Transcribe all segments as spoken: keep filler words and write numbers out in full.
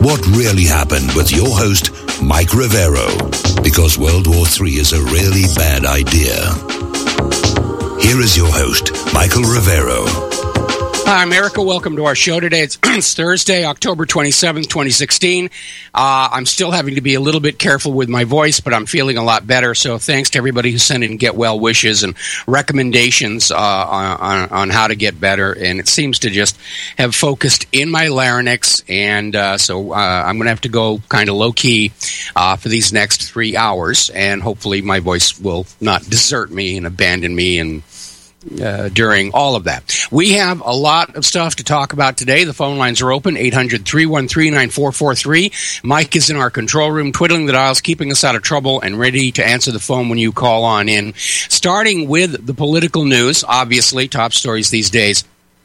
What really happened with your host, Mike Rivero, because World War Three is a really bad idea. Here is your host, Michael Rivero. Hi, America. Welcome to our show today. It's, it's Thursday, October twenty-seventh, twenty sixteen. Uh, I'm still having to be a little bit careful with my voice, but I'm feeling a lot better. So thanks to everybody who sent in get well wishes and recommendations uh, on, on how to get better. And it seems to just have focused in my larynx. And uh, so uh, I'm going to have to go kind of low-key uh, for these next three hours. And hopefully my voice will not desert me and abandon me and Uh, during all of that. We have a lot of stuff to talk about today. The phone lines are open, eight hundred, three one three, nine four four three. Mike is in our control room, twiddling the dials, keeping us out of trouble, and ready to answer the phone when you call on in. Starting with the political news, obviously, top stories these days.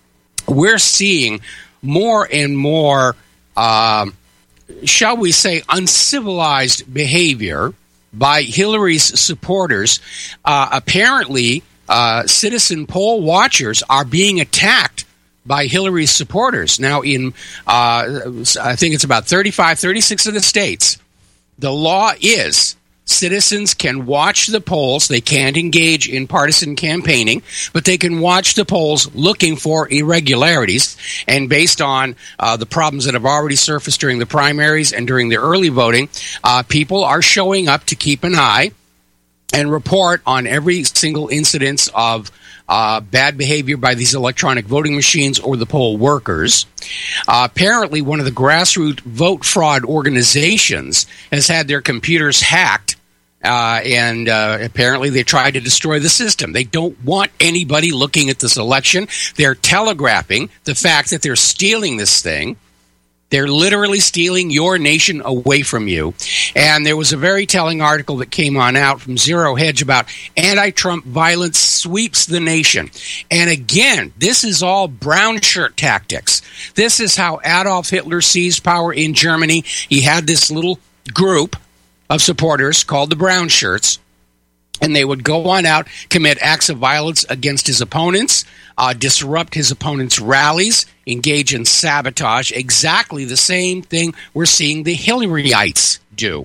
We're seeing more and more, uh, shall we say, uncivilized behavior by Hillary's supporters. Uh, apparently, Uh, citizen poll watchers are being attacked by Hillary's supporters. Now, in, uh, I think it's about thirty-five, thirty-six of the states, the law is citizens can watch the polls. They can't engage in partisan campaigning, but they can watch the polls looking for irregularities. And based on uh, the problems that have already surfaced during the primaries and during the early voting, uh, people are showing up to keep an eye and report on every single incidence of uh, bad behavior by these electronic voting machines or the poll workers. Uh, apparently, one of the grassroots vote fraud organizations has had their computers hacked, uh, and uh, apparently they tried to destroy the system. They don't want anybody looking at this election. They're telegraphing the fact that they're stealing this thing. They're literally stealing your nation away from you. And there was a very telling article that came on out from Zero Hedge about anti-Trump violence sweeps the nation. And again, this is all brown shirt tactics. This is how Adolf Hitler seized power in Germany. He had this little group of supporters called the brown shirts, and they would go on out, commit acts of violence against his opponents, uh, disrupt his opponents' rallies, engage in sabotage, exactly the same thing we're seeing the Hillaryites do.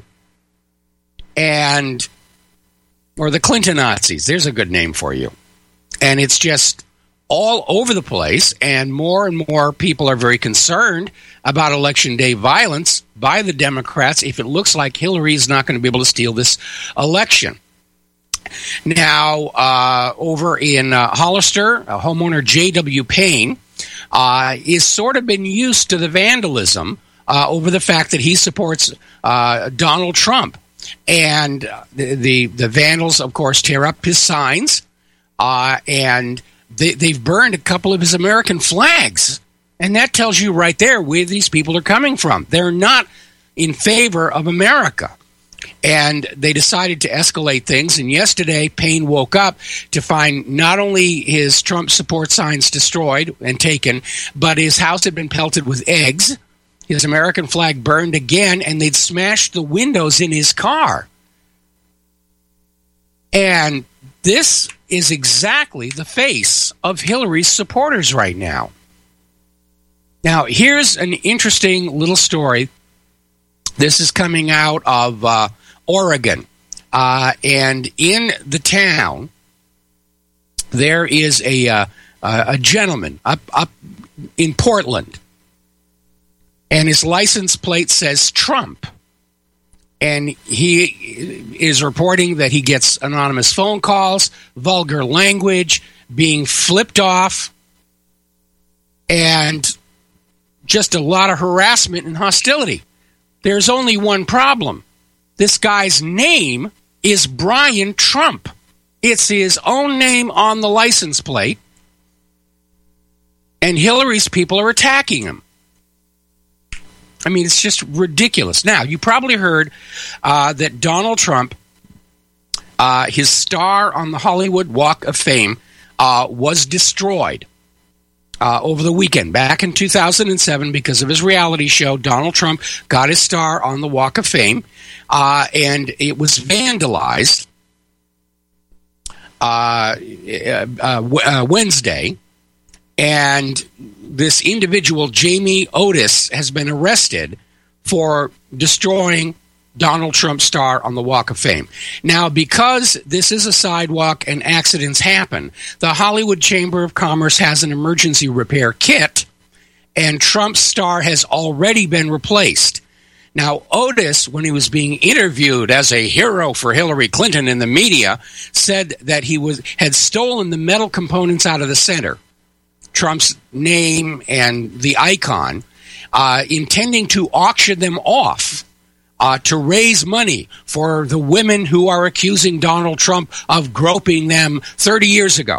And, or the Clinton Nazis, there's a good name for you. And it's just all over the place, and more and more people are very concerned about Election Day violence by the Democrats if it looks like Hillary is not going to be able to steal this election. Now, uh, over in uh, Hollister, uh, homeowner J W. Payne uh, is sort of been used to the vandalism uh, over the fact that he supports uh, Donald Trump. And the, the, the vandals, of course, tear up his signs, uh, and they, they've burned a couple of his American flags. And that tells you right there where these people are coming from. They're not in favor of America. And they decided to escalate things. And yesterday, Payne woke up to find not only his Trump support signs destroyed and taken, but his house had been pelted with eggs. His American flag burned again, and they'd smashed the windows in his car. And this is exactly the face of Hillary's supporters right now. Now, here's an interesting little story. This is coming out of uh, Oregon. Uh, and in the town, there is a uh, a gentleman up, up in Portland. And his license plate says Trump. And he is reporting that he gets anonymous phone calls, vulgar language, being flipped off, and just a lot of harassment and hostility. There's only one problem. This guy's name is Brian Trump. It's his own name on the license plate, and Hillary's people are attacking him. I mean, it's just ridiculous. Now, you probably heard uh, that Donald Trump, uh, his star on the Hollywood Walk of Fame, uh, was destroyed uh, over the weekend. Back in two thousand seven, because of his reality show, Donald Trump got his star on the Walk of Fame, uh, and it was vandalized uh, uh, uh, Wednesday. And this individual, Jamie Otis, has been arrested for destroying Donald Trump's star on the Walk of Fame. Now, because this is a sidewalk and accidents happen, the Hollywood Chamber of Commerce has an emergency repair kit, and Trump's star has already been replaced. Now, Otis, when he was being interviewed as a hero for Hillary Clinton in the media, said that he was had stolen the metal components out of the center, Trump's name and the icon, uh, intending to auction them off uh, to raise money for the women who are accusing Donald Trump of groping them thirty years ago.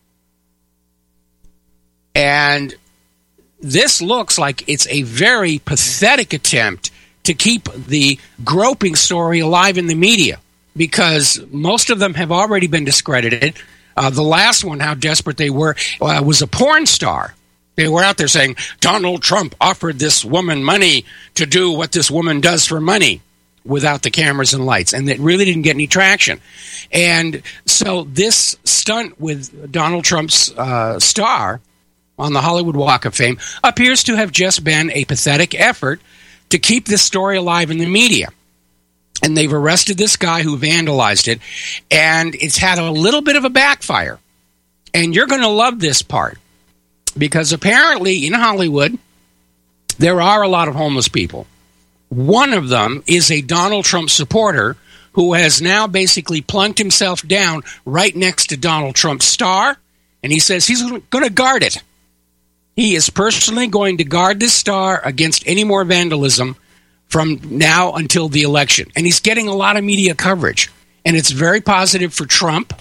And this looks like it's a very pathetic attempt to keep the groping story alive in the media, because most of them have already been discredited. Uh, the last one, how desperate they were, uh, was a porn star. They were out there saying, Donald Trump offered this woman money to do what this woman does for money, without the cameras and lights, and it really didn't get any traction. And so this stunt with Donald Trump's uh, star on the Hollywood Walk of Fame appears to have just been a pathetic effort to keep this story alive in the media. And they've arrested this guy who vandalized it, and it's had a little bit of a backfire. And you're going to love this part, because apparently in Hollywood, there are a lot of homeless people. One of them is a Donald Trump supporter who has now basically plunked himself down right next to Donald Trump's star, and he says he's going to guard it. He is personally going to guard this star against any more vandalism from now until the election. And he's getting a lot of media coverage. And it's very positive for Trump.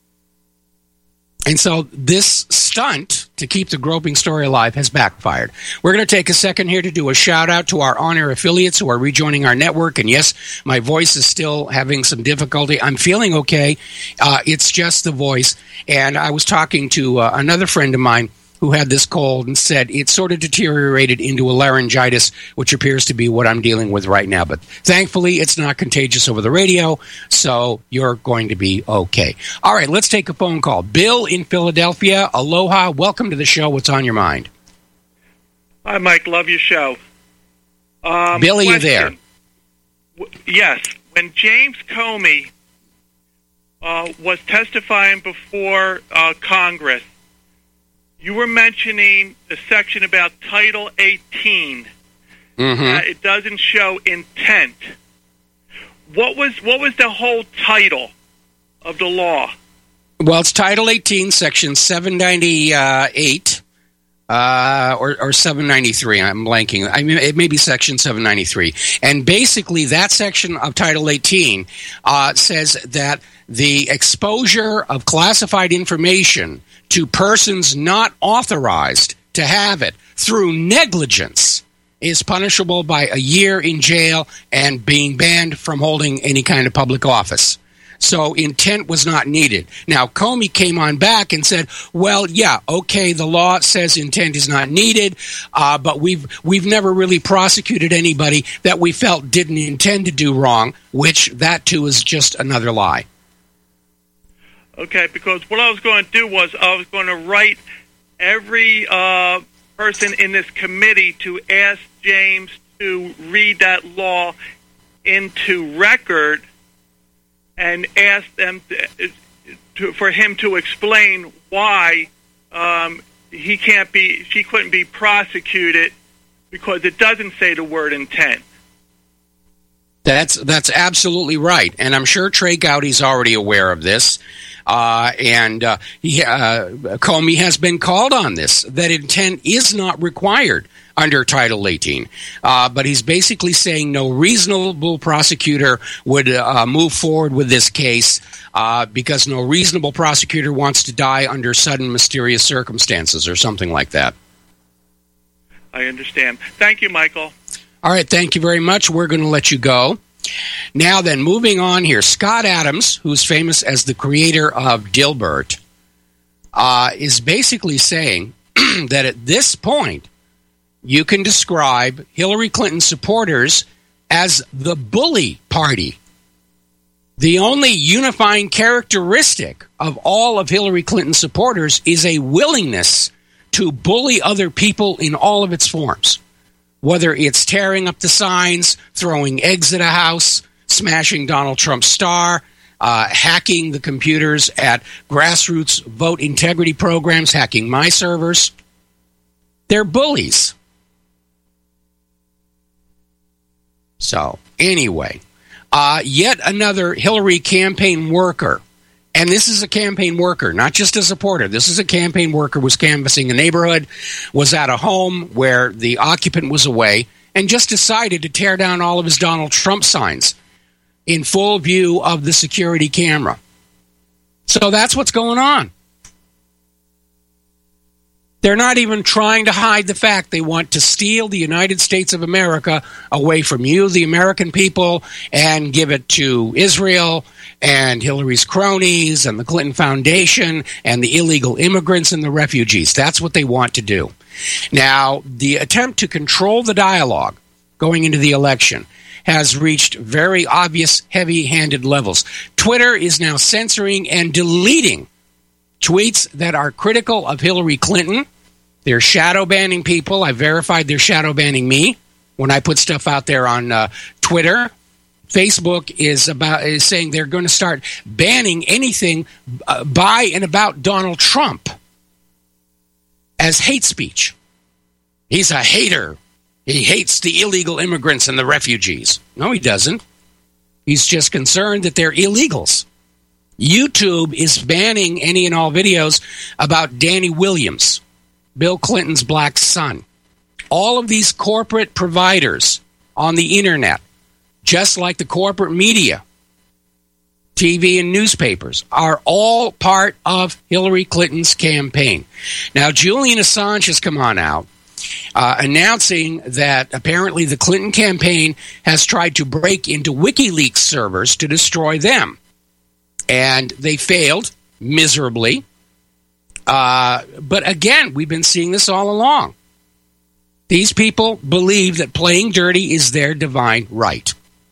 And so this stunt to keep the groping story alive has backfired. We're going to take a second here to do a shout out to our on-air affiliates who are rejoining our network. And yes, my voice is still having some difficulty. I'm feeling okay. Uh, it's just the voice. And I was talking to uh, another friend of mine who had this cold and said it sort of deteriorated into a laryngitis, which appears to be what I'm dealing with right now. But thankfully, it's not contagious over the radio, so you're going to be okay. All right, let's take a phone call. Bill in Philadelphia, aloha. Welcome to the show. What's on your mind? Hi, Mike. Love your show. Um, Bill, are you there? W- yes. When James Comey uh, was testifying before uh, Congress, you were mentioning the section about Title eighteen. Mm-hmm. Uh, it doesn't show intent. What was what was the whole title of the law? Well, it's Title eighteen, Section seven ninety-eight, uh, or, or seven ninety-three. I'm blanking. I mean, it may be Section seven ninety-three. And basically, that section of Title eighteen uh, says that the exposure of classified information to persons not authorized to have it through negligence is punishable by a year in jail and being banned from holding any kind of public office. So intent was not needed. Now, Comey came on back and said, well, yeah, okay, the law says intent is not needed, uh, but we've we've never really prosecuted anybody that we felt didn't intend to do wrong, which that, too, is just another lie. Okay, because what I was going to do was I was going to write every uh, person in this committee to ask James to read that law into record and ask them to, to, for him to explain why um, he can't be, she couldn't be prosecuted because it doesn't say the word intent. That's that's absolutely right, and I'm sure Trey Gowdy's already aware of this. Uh, and uh, he, uh, Comey has been called on this, that intent is not required under Title eighteen. Uh, but he's basically saying no reasonable prosecutor would uh, move forward with this case uh, because no reasonable prosecutor wants to die under sudden mysterious circumstances or something like that. I understand. Thank you, Michael. All right, thank you very much. We're going to let you go. Now then, moving on here, Scott Adams, who's famous as the creator of Dilbert, uh, is basically saying that at this point, you can describe Hillary Clinton supporters as the bully party. The only unifying characteristic of all of Hillary Clinton supporters is a willingness to bully other people in all of its forms. whether it's tearing up the signs, throwing eggs at a house, smashing Donald Trump's star, uh, hacking the computers at grassroots vote integrity programs, hacking my servers. They're bullies. So, anyway, uh, yet another Hillary campaign worker. And this is a campaign worker, not just a supporter. This is a campaign worker, was canvassing a neighborhood, was at a home where the occupant was away, and just decided to tear down all of his Donald Trump signs in full view of the security camera. So that's what's going on. They're not even trying to hide the fact they want to steal the United States of America away from you, the American people, and give it to Israel and Hillary's cronies and the Clinton Foundation and the illegal immigrants and the refugees. That's what they want to do. Now, the attempt to control the dialogue going into the election has reached very obvious heavy-handed levels. Twitter is now censoring and deleting tweets that are critical of Hillary Clinton. They're shadow banning people. I verified they're shadow banning me when I put stuff out there on uh, Twitter. Facebook is about is saying they're going to start banning anything uh, by and about Donald Trump as hate speech. He's a hater. He hates the illegal immigrants and the refugees. No, he doesn't. He's just concerned that they're illegals. YouTube is banning any and all videos about Danny Williams, Bill Clinton's black son. All of these corporate providers on the internet, just like the corporate media, T V and newspapers, are all part of Hillary Clinton's campaign. Now, Julian Assange has come on out uh, announcing that apparently the Clinton campaign has tried to break into WikiLeaks servers to destroy them. And they failed miserably. Uh, but again, we've been seeing this all along. These people believe that playing dirty is their divine right.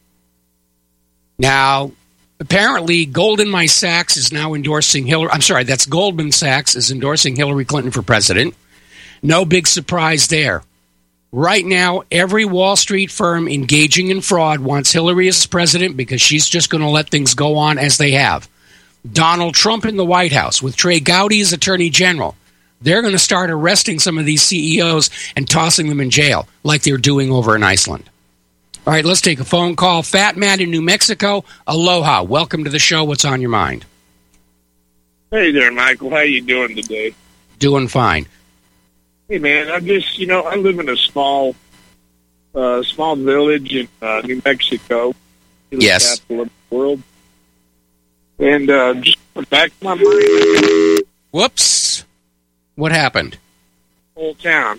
Now, apparently, Goldman Sachs is now endorsing Hillary. I'm sorry, that's Goldman Sachs is endorsing Hillary Clinton for president. No big surprise there. Right now, every Wall Street firm engaging in fraud wants Hillary as president because she's just going to let things go on as they have. Donald Trump in the White House with Trey Gowdy as Attorney General. They're going to start arresting some of these C E Os and tossing them in jail like they're doing over in Iceland. All right, let's take a phone call. Fat Man in New Mexico. Aloha. Welcome to the show. What's on your mind? Hey there, Michael. How you doing today? Doing fine. Hey, man, I just, you know, I live in a small, uh, small village in uh, New Mexico. The yes. Capital of the world. And uh, just went back to my mind. Whoops. What happened? Whole town.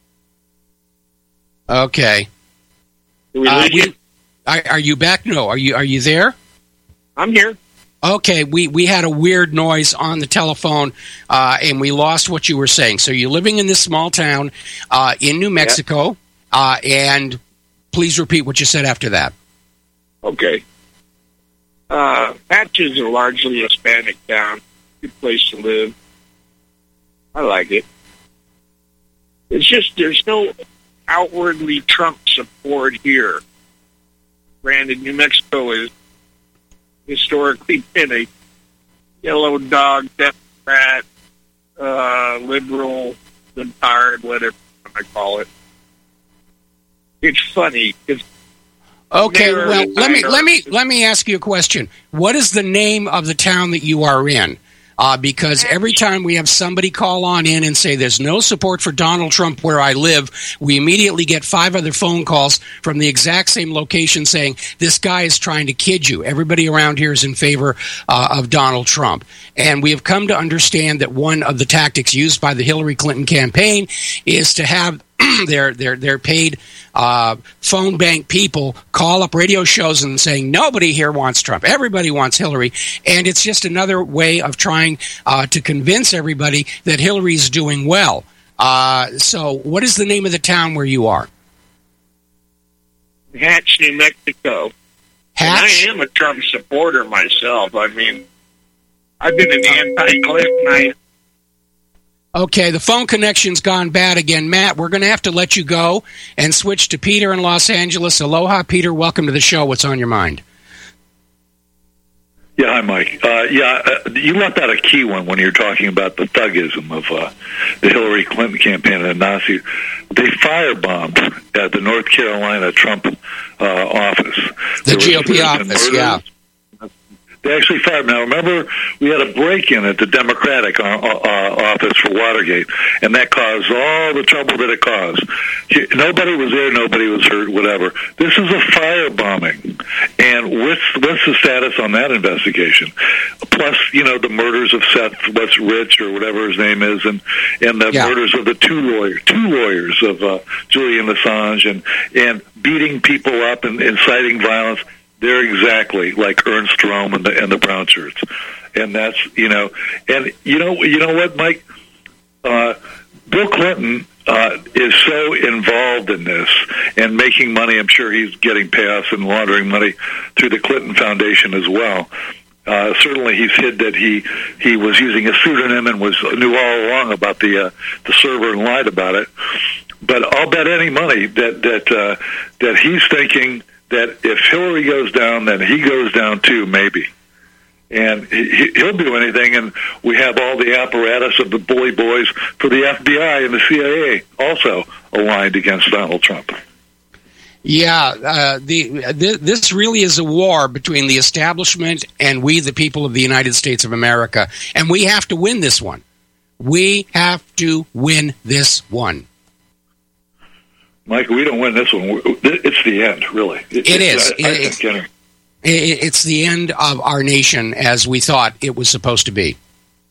Okay. Do we uh, lose we, you? are, are you back? No. Are you? Are you there? I'm here. Okay, we, we had a weird noise on the telephone, uh, and we lost what you were saying. So you're living in this small town uh, in New Mexico, uh, and please repeat what you said after that. Okay. Uh, Patch is a largely Hispanic town. Good place to live. I like it. It's just there's no outwardly Trump support here. Granted, New Mexico is historically been a yellow dog, Democrat, uh, liberal, tired, whatever I call it. It's funny because okay. Well, let me let me let me ask you a question. What is the name of the town that you are in? Uh, because every time we have somebody call on in and say there's no support for Donald Trump where I live, we immediately get five other phone calls from the exact same location saying this guy is trying to kid you. Everybody around here is in favor uh, of Donald Trump. And we have come to understand that one of the tactics used by the Hillary Clinton campaign is to have their their their paid uh, phone bank people call up radio shows and saying nobody here wants Trump, everybody wants Hillary, and it's just another way of trying uh, to convince everybody that Hillary's doing well. Uh, so, what is the name of the town where you are? Hatch, New Mexico. Hatch? And I am a Trump supporter myself. I mean, I've been an anti-Clinton. I, Okay, the phone connection's gone bad again. Matt, we're going to have to let you go and switch to Peter in Los Angeles. Aloha, Peter. Welcome to the show. What's on your mind? Yeah, hi, Mike. Uh, yeah, uh, you left out a key one when you were talking about the thugism of uh, the Hillary Clinton campaign and the Nazis. They firebombed at the North Carolina Trump uh, office. The G O P office, yeah. They actually fired. Now, remember, we had a break-in at the Democratic uh, uh, office for Watergate, and that caused all the trouble that it caused. Nobody was there, nobody was hurt, whatever. This is a firebombing. And what's, what's the status on that investigation? Plus, you know, the murders of Seth What's Rich, or whatever his name is, and, and the yeah. murders of the two lawyers, two lawyers of uh, Julian Assange, and, and beating people up and inciting violence. They're exactly like Ernst Röhm and the and the brown shirts, and that's you know, and you know you know what, Mike, uh, Bill Clinton uh, is so involved in this and making money. I'm sure he's getting payoffs and laundering money through the Clinton Foundation as well. Uh, certainly, he's hid that he he was using a pseudonym and was knew all along about the uh, the server and lied about it. But I'll bet any money that that uh, that he's thinking that if Hillary goes down, then he goes down too, maybe. And he, he'll do anything, and we have all the apparatus of the bully boys for the F B I and the C I A also aligned against Donald Trump. Yeah, uh, the th- this really is a war between the establishment and we, the people of the United States of America, and we have to win this one. We have to win this one. Michael, we don't win this one. It's the end, really. It, it is. I, I it, it, it's the end of our nation as we thought it was supposed to be.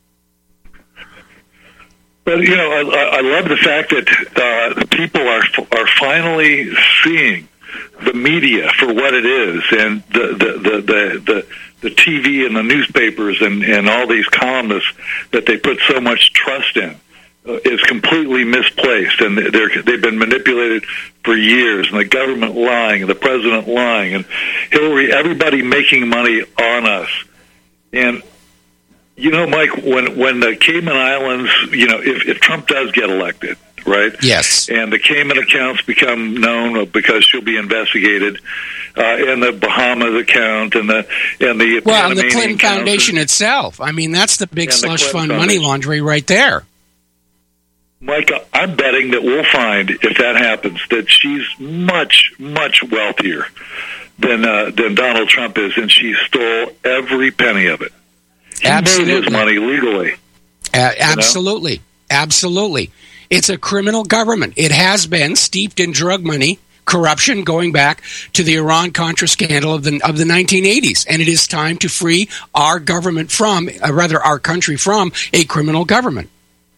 But, you know, I, I love the fact that uh, people are are finally seeing the media for what it is, and the the, the, the, the, the T V and the newspapers and, and all these columnists that they put so much trust in. Uh, is completely misplaced, and they're, they've been manipulated for years, and the government lying, and the president lying, and Hillary, everybody making money on us. And, you know, Mike, when, when the Cayman Islands, you know, if, if Trump does get elected, right? Yes. And the Cayman accounts become known because she'll be investigated, uh, and the Bahamas account, and the and the well, and the Clinton Foundation and, itself. I mean, that's the big slush fund money laundering right there. Mike, I'm betting that we'll find, if that happens, that she's much, much wealthier than uh, than Donald Trump is, and she stole every penny of it. He Absolutely. made his money legally. Uh, absolutely. Know? Absolutely. It's a criminal government. It has been steeped in drug money, corruption, going back to the Iran-Contra scandal of the of the nineteen eighties. And it is time to free our government from, uh, rather our country from, a criminal government.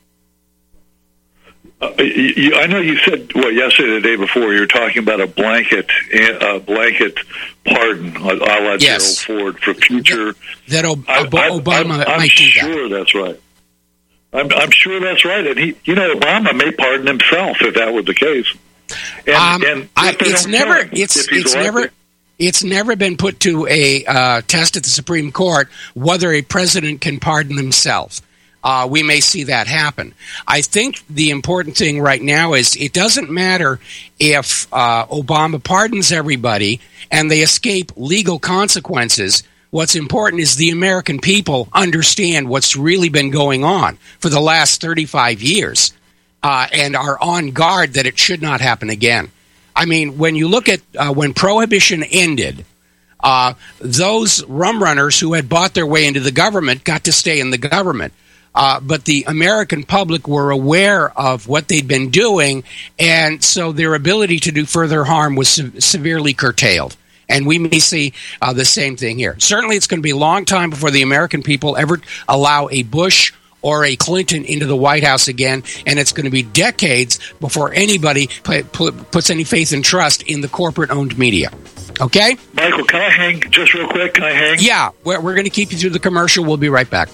Uh, you, I know you said, well, yesterday, the day before, you were talking about a blanket uh, blanket pardon, a la yes. Gerald Ford, for future. That o- I, Obama I'm, I'm might do that. I'm sure that's right. I'm, I'm sure that's right. And, he, you know, Obama may pardon himself if that was the case. And, um, and I, it's never, it's, it's never, it's never been put to a uh, test at the Supreme Court whether a president can pardon himself. Uh, we may see that happen. I think the important thing right now is it doesn't matter if uh, Obama pardons everybody and they escape legal consequences. What's important is the American people understand what's really been going on for the last thirty-five years uh, and are on guard that it should not happen again. I mean, when you look at uh, when Prohibition ended, uh, those rum runners who had bought their way into the government got to stay in the government. Uh, but the American public were aware of what they'd been doing, and so their ability to do further harm was se- severely curtailed. And we may see uh, the same thing here. Certainly it's going to be a long time before the American people ever allow a Bush or a Clinton into the White House again, and it's going to be decades before anybody p- p- puts any faith and trust in the corporate-owned media. Okay? Michael, can I hang just real quick? Can I hang? Yeah, we're, we're going to keep you through the commercial. We'll be right back.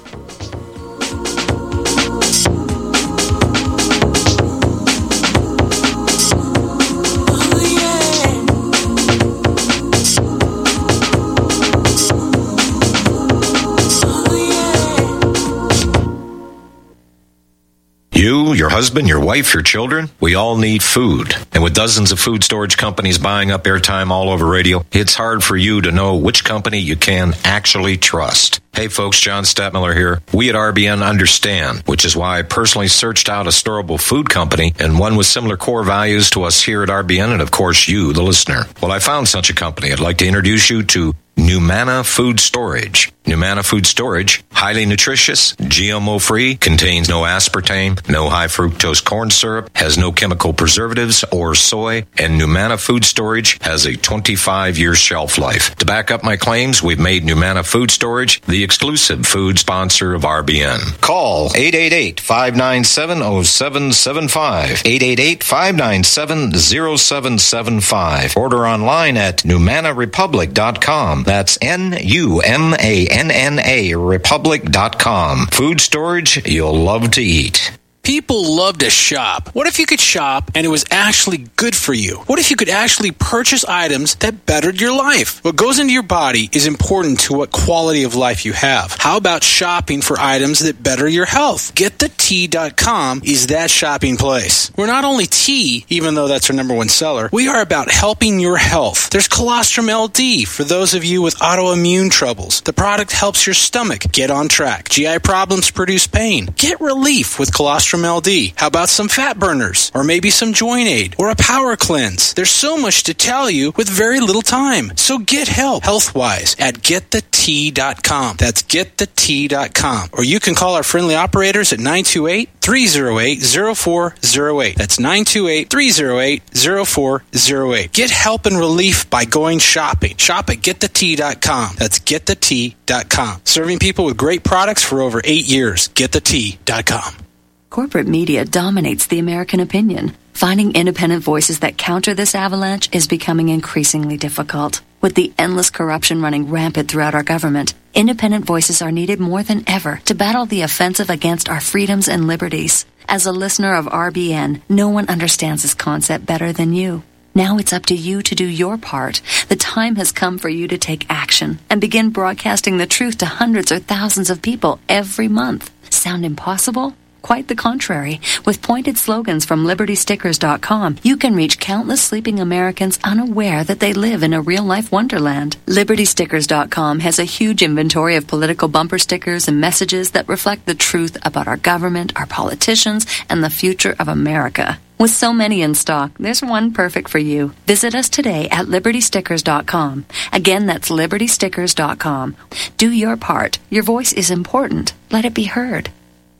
your husband, your wife, your children. We all need food. And with dozens of food storage companies buying up airtime all over radio, it's hard for you to know which company you can actually trust. Hey folks, John Stadtmiller here. We at R B N understand, which is why I personally searched out a storable food company and one with similar core values to us here at R B N and of course you, the listener. Well, I found such a company. I'd like to introduce you to Numana Food Storage. Numana Food Storage, highly nutritious, G M O-free, contains no aspartame, no high-fructose corn syrup, has no chemical preservatives or soy, and Numana Food Storage has a twenty-five year shelf life. To back up my claims, we've made Numana Food Storage the exclusive food sponsor of R B N. Call eight eight eight, five nine seven, zero seven seven five, eight eight eight, five nine seven, zero seven seven five. Order online at numana republic dot com. That's N U M A N N A republic dot com. Food storage you'll love to eat. People love to shop. What if you could shop and it was actually good for you? What if you could actually purchase items that bettered your life? What goes into your body is important to what quality of life you have. How about shopping for items that better your health? get the tea dot com is that shopping place. We're not only tea, even though that's our number one seller, we are about helping your health. There's Colostrum L D for those of you with autoimmune troubles. The product helps your stomach get on track. G I problems produce pain. Get relief with Colostrum L D. How about some fat burners? Or maybe some joint aid? Or a power cleanse? There's so much to tell you with very little time. So get help health-wise at get the tea dot com. That's get the tea dot com. Or you can call our friendly operators at nine two eight, three oh eight, oh four oh eight. That's nine two eight, three oh eight, oh four oh eight. Get help and relief by going shopping. Shop at get the tea dot com. That's get the tea dot com. Serving people with great products for over eight years. get the tea dot com. Corporate media dominates the American opinion. Finding independent voices that counter this avalanche is becoming increasingly difficult. With the endless corruption running rampant throughout our government, independent voices are needed more than ever to battle the offensive against our freedoms and liberties. As a listener of R B N, no one understands this concept better than you. Now it's up to you to do your part. The time has come for you to take action and begin broadcasting the truth to hundreds or thousands of people every month. Sound impossible? Quite the contrary. With pointed slogans from liberty stickers dot com, you can reach countless sleeping Americans unaware that they live in a real-life wonderland. liberty stickers dot com has a huge inventory of political bumper stickers and messages that reflect the truth about our government, our politicians, and the future of America. With so many in stock, there's one perfect for you. Visit us today at liberty stickers dot com. Again, that's liberty stickers dot com. Do your part. Your voice is important. Let it be heard.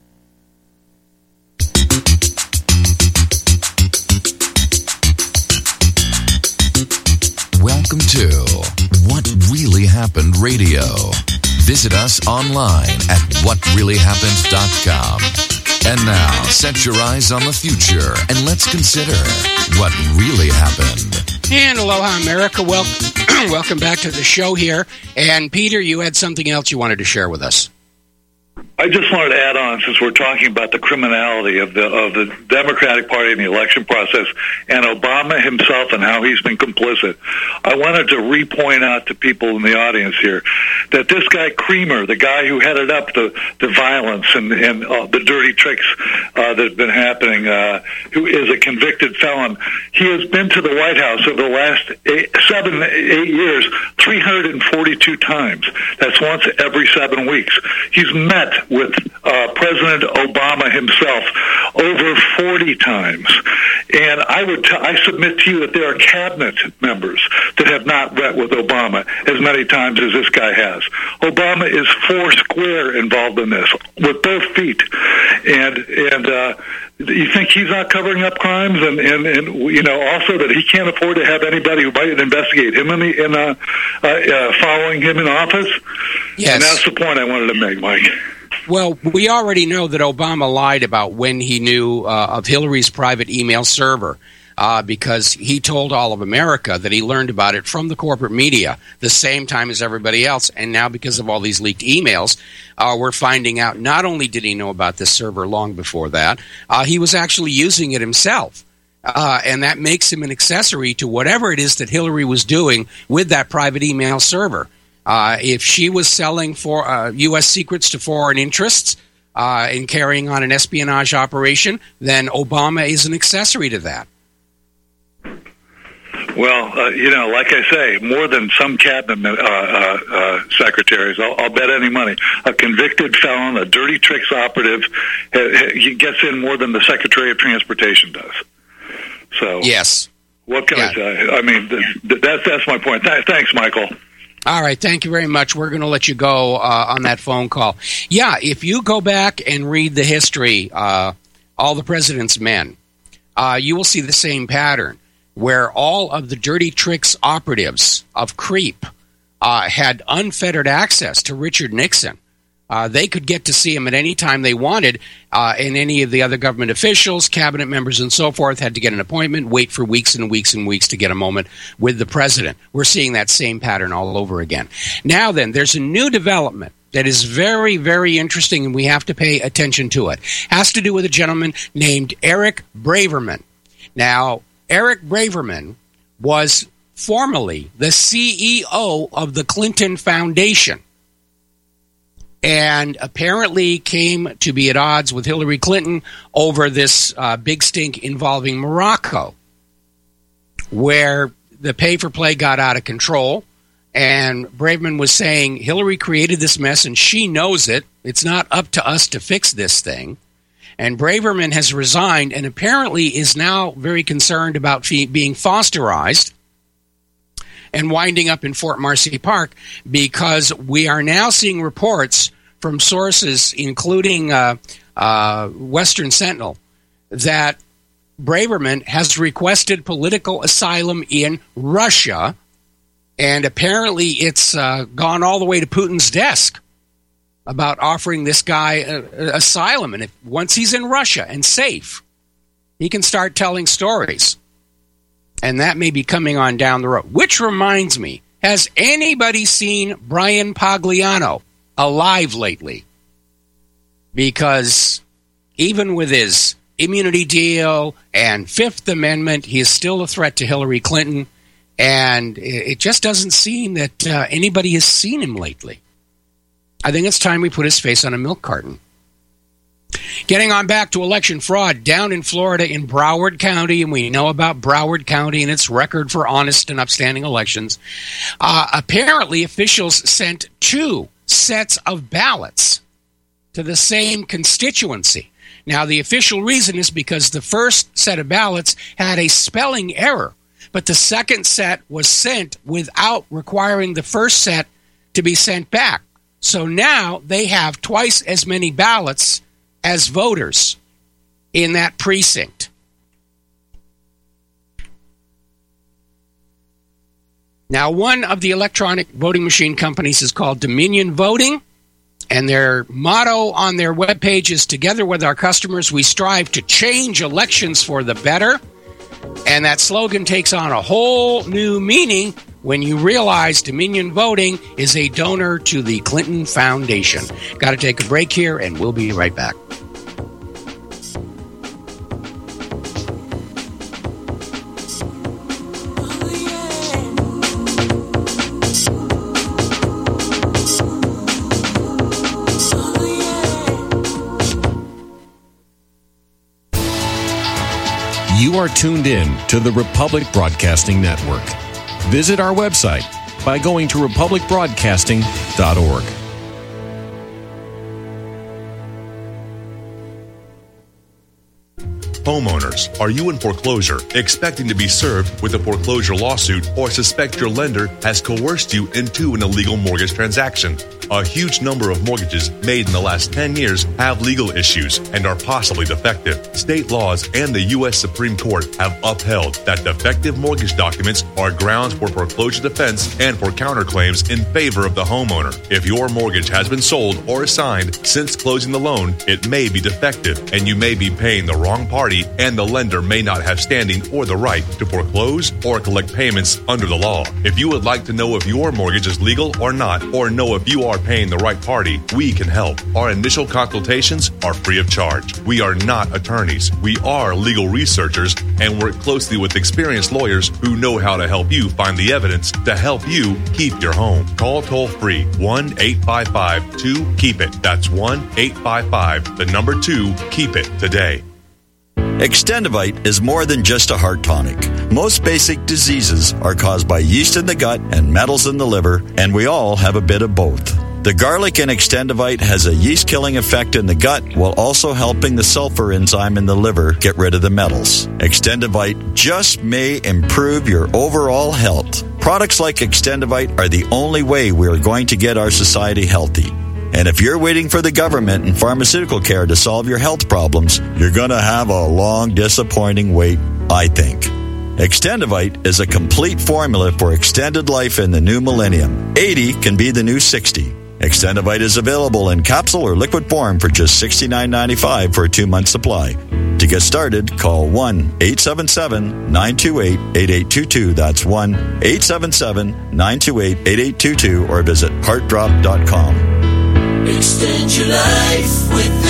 Welcome to What Really Happened Radio. Visit us online at what really happened dot com. And now, set your eyes on the future and let's consider what really happened. And aloha, America. Wel- welcome back to the show here. And Peter, you had something else you wanted to share with us. I just wanted to add on, since we're talking about the criminality of the of the Democratic Party in the election process and Obama himself and how he's been complicit, I wanted to re-point out to people in the audience here that this guy Creamer, the guy who headed up the, the violence and, and uh, the dirty tricks uh, that have been happening, uh, who is a convicted felon, he has been to the White House over the last eight, seven, eight years three hundred forty-two times. That's once every seven weeks. He's met with uh, President Obama himself over forty times. And I would t- I submit to you that there are cabinet members that have not met with Obama as many times as this guy has. Obama is four square involved in this with both feet. And and uh, you think he's not covering up crimes, and, and, and you know also that he can't afford to have anybody who might investigate him in, the, in uh, uh, uh, following him in office? Yes. And that's the point I wanted to make, Mike. Well, we already know that Obama lied about when he knew uh, of Hillary's private email server uh, because he told all of America that he learned about it from the corporate media the same time as everybody else. And now because of all these leaked emails, uh, we're finding out not only did he know about this server long before that, uh, he was actually using it himself. Uh, and that makes him an accessory to whatever it is that Hillary was doing with that private email server. Uh, if she was selling for uh, U S secrets to foreign interests, uh, in carrying on an espionage operation, then Obama is an accessory to that. Well, uh, you know, like I say, more than some cabinet uh, uh, uh, secretaries, I'll, I'll bet any money. A convicted felon, a dirty tricks operative, uh, he gets in more than the Secretary of Transportation does. So, yes. What can yeah. I say? I mean, th- th- that's that's my point. Th- thanks, Michael. All right, thank you very much. We're going to let you go uh, on that phone call. Yeah, if you go back and read the history, uh, all the president's men, uh, you will see the same pattern, where all of the dirty tricks operatives of creep uh, had unfettered access to Richard Nixon. Uh, they could get to see him at any time they wanted, uh, and any of the other government officials, cabinet members, and so forth had to get an appointment, wait for weeks and weeks and weeks to get a moment with the president. We're seeing that same pattern all over again. Now then, there's a new development that is very, very interesting, and we have to pay attention to it. It has to do with a gentleman named Eric Braverman. Now, Eric Braverman was formerly the C E O of the Clinton Foundation, and apparently came to be at odds with Hillary Clinton over this uh, big stink involving Morocco, where the pay-for-play got out of control, and Braverman was saying Hillary created this mess and she knows it. It's not up to us to fix this thing. And Braverman has resigned and apparently is now very concerned about fee- being fosterized and winding up in Fort Marcy Park, because we are now seeing reports from sources, including uh, uh, Western Sentinel, that Braverman has requested political asylum in Russia, and apparently it's uh, gone all the way to Putin's desk about offering this guy uh, asylum. And if once he's in Russia and safe, he can start telling stories. And that may be coming on down the road. Which reminds me, has anybody seen Brian Pagliano alive lately? Because even with his immunity deal and Fifth Amendment, he is still a threat to Hillary Clinton. And it just doesn't seem that uh, anybody has seen him lately. I think it's time we put his face on a milk carton. Getting on back to election fraud down in Florida in Broward County, and we know about Broward County and its record for honest and upstanding elections. Uh, apparently, officials sent two sets of ballots to the same constituency. Now, the official reason is because the first set of ballots had a spelling error, but the second set was sent without requiring the first set to be sent back. So now they have twice as many ballots as voters in that precinct. Now, one of the electronic voting machine companies is called Dominion Voting, and their motto on their webpage is, "Together with our customers, we strive to change elections for the better." And that slogan takes on a whole new meaning when you realize Dominion Voting is a donor to the Clinton Foundation. Got to take a break here, and we'll be right back. You are tuned in to the Republic Broadcasting Network. Visit our website by going to republic broadcasting dot org. Homeowners, are you in foreclosure, expecting to be served with a foreclosure lawsuit, or suspect your lender has coerced you into an illegal mortgage transaction? A huge number of mortgages made in the last ten years have legal issues and are possibly defective. State laws and the U S Supreme Court have upheld that defective mortgage documents are grounds for foreclosure defense and for counterclaims in favor of the homeowner. If your mortgage has been sold or assigned since closing the loan, it may be defective and you may be paying the wrong party, and the lender may not have standing or the right to foreclose or collect payments under the law. If you would like to know if your mortgage is legal or not, or know if you are are paying the right party, we can help. Our initial consultations are free of charge. We are not attorneys. We are legal researchers and work closely with experienced lawyers who know how to help you find the evidence to help you keep your home. Call toll-free one eight five five two keep it. That's one eight five five, the number two, keep it today. Extendivite is more than just a heart tonic. Most basic diseases are caused by yeast in the gut and metals in the liver, and we all have a bit of both. The garlic in Extendivite has a yeast-killing effect in the gut while also helping the sulfur enzyme in the liver get rid of the metals. Extendivite just may improve your overall health. Products like Extendivite are the only way we are going to get our society healthy. And if you're waiting for the government and pharmaceutical care to solve your health problems, you're going to have a long, disappointing wait, I think. Extendivite is a complete formula for extended life in the new millennium. eighty can be the new sixty. Extendivite is available in capsule or liquid form for just sixty-nine ninety-five for a two-month supply. To get started, call one eight seven seven nine two eight eight eight two two. That's one eight seven seven nine two eight eight eight two two or visit heart drop dot com. Extend your life with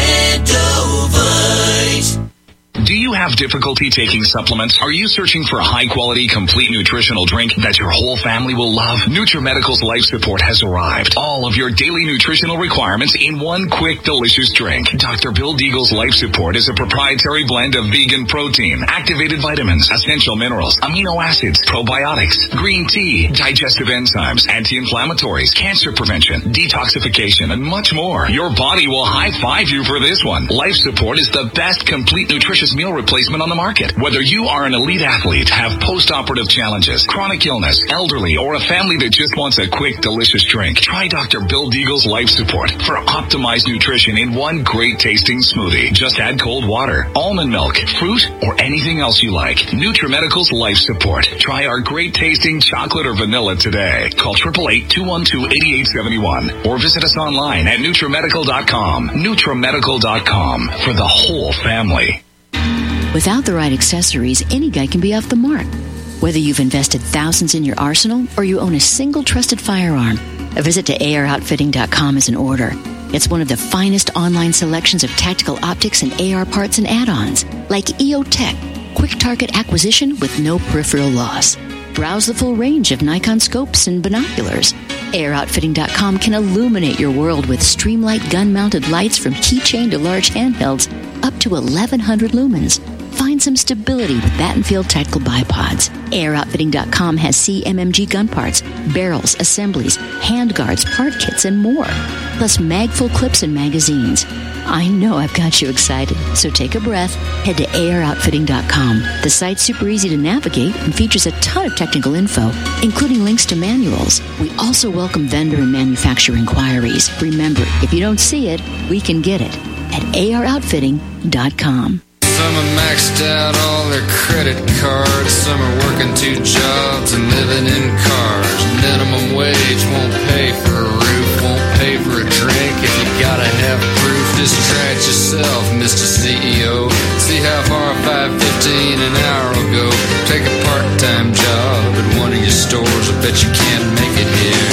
Extendovite. Do you have difficulty taking supplements? Are you searching for a high-quality, complete nutritional drink that your whole family will love? NutriMedical's Life Support has arrived. All of your daily nutritional requirements in one quick, delicious drink. Doctor Bill Deagle's Life Support is a proprietary blend of vegan protein, activated vitamins, essential minerals, amino acids, probiotics, green tea, digestive enzymes, anti-inflammatories, cancer prevention, detoxification, and much more. Your body will high-five you for this one. Life Support is the best complete nutritious meal replacement on the market. Whether you are an elite athlete, have post-operative challenges, chronic illness, elderly, or a family that just wants a quick, delicious drink, try Doctor Bill Deagle's Life Support for optimized nutrition in one great-tasting smoothie. Just add cold water, almond milk, fruit, or anything else you like. NutriMedical's Life Support. Try our great-tasting chocolate or vanilla today. Call eight eight eight, two one two, eight eight seven one or visit us online at NutriMedical dot com. NutriMedical dot com for the whole family. Without the right accessories, any guy can be off the mark. Whether you've invested thousands in your arsenal or you own a single trusted firearm, a visit to A R outfitting dot com is in order. It's one of the finest online selections of tactical optics and A R parts and add-ons, like E O Tech, quick target acquisition with no peripheral loss. Browse the full range of Nikon scopes and binoculars. A R outfitting dot com can illuminate your world with Streamlight gun-mounted lights from keychain to large handhelds up to eleven hundred lumens. Find some stability with Battenfield Tactical Bipods. A R outfitting dot com has C M M G gun parts, barrels, assemblies, handguards, part kits, and more. Plus mag-full clips and magazines. I know I've got you excited, so take a breath. Head to A R outfitting dot com. The site's super easy to navigate and features a ton of technical info, including links to manuals. We also welcome vendor and manufacturer inquiries. Remember, if you don't see it, we can get it at A R outfitting dot com. Some are maxed out all their credit cards. Some are working two jobs and living in cars. Minimum wage won't pay for a roof, won't pay for a drink. If you gotta have proof, distract yourself, Mister C E O. See how far five fifteen an hour will go. Take a part-time job at one of your stores. I bet you can't make it here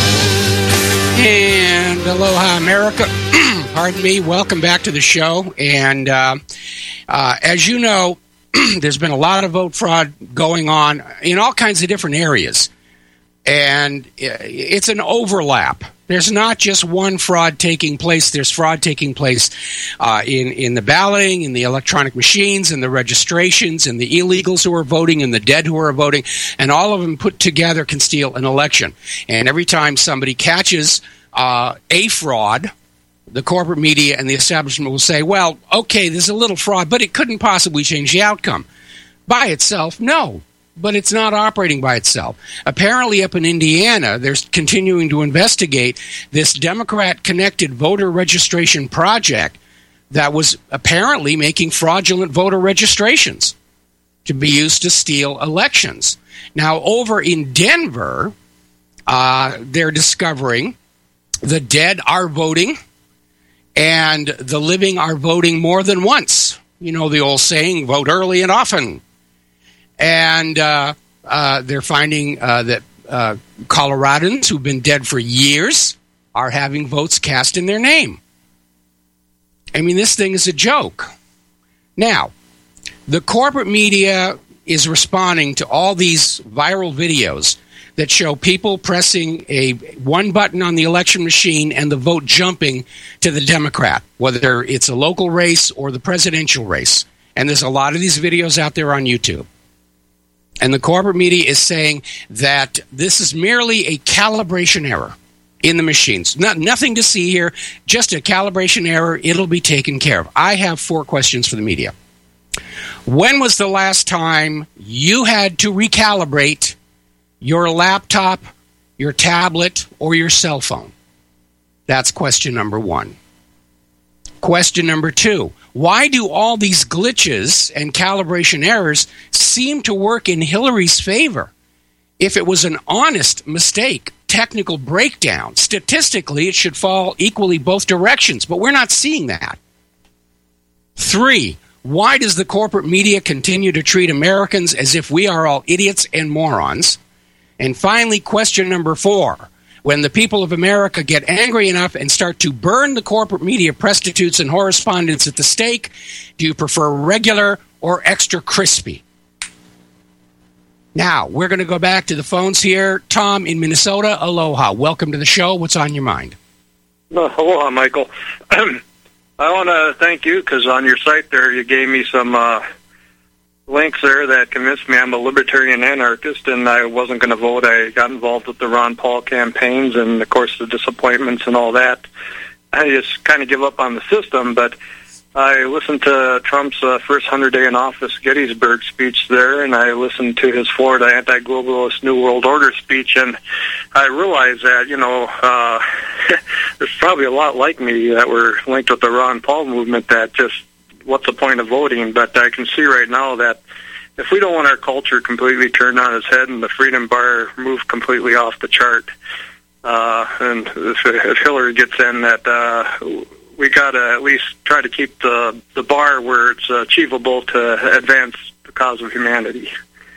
anymore. And aloha, America. Pardon me. Welcome back to the show. And uh, uh, as you know, there's been a lot of vote fraud going on in all kinds of different areas. And it's an overlap. There's not just one fraud taking place. There's fraud taking place uh, in, in the balloting, in the electronic machines, in the registrations, in the illegals who are voting, and the dead who are voting. And all of them put together can steal an election. And every time somebody catches uh, a fraud, the corporate media and the establishment will say, well, okay, there's a little fraud, but it couldn't possibly change the outcome. By itself, no. But it's not operating by itself. Apparently up in Indiana, they're continuing to investigate this Democrat-connected voter registration project that was apparently making fraudulent voter registrations to be used to steal elections. Now, over in Denver, uh, they're discovering the dead are voting and the living are voting more than once. You know the old saying, vote early and often. And uh, uh, they're finding uh, that uh, Coloradans who've been dead for years are having votes cast in their name. I mean, this thing is a joke. Now, the corporate media is responding to all these viral videos that show people pressing a one button on the election machine and the vote jumping to the Democrat, whether it's a local race or the presidential race. And there's a lot of these videos out there on YouTube. And the corporate media is saying that this is merely a calibration error in the machines. Not, nothing to see here, just a calibration error. It'll be taken care of. I have four questions for the media. When was the last time you had to recalibrate your laptop, your tablet, or your cell phone? That's question number one. Question number two, why do all these glitches and calibration errors seem to work in Hillary's favor? If it was an honest mistake, technical breakdown, statistically it should fall equally both directions, but we're not seeing that. Three, why does the corporate media continue to treat Americans as if we are all idiots and morons? And finally, question number four, when the people of America get angry enough and start to burn the corporate media prostitutes and correspondents at the stake, do you prefer regular or extra crispy? Now, we're going to go back to the phones here. Tom in Minnesota, aloha. Welcome to the show. What's on your mind? Uh, aloha, Michael. I want to thank you because on your site there you gave me some uh, links there that convinced me I'm a libertarian anarchist and I wasn't going to vote. I got involved with the Ron Paul campaigns and, of course, the disappointments and all that. I just kind of give up on the system, but I listened to Trump's uh, first hundred-day in office Gettysburg speech there, and I listened to his Florida anti-globalist New World Order speech, and I realized that, you know, uh, there's probably a lot like me that were linked with the Ron Paul movement that just, what's the point of voting? But I can see right now that if we don't want our culture completely turned on its head and the freedom bar moved completely off the chart, uh, and if, if Hillary gets in, that uh, we got to at least try to keep the, the bar where it's achievable to advance the cause of humanity.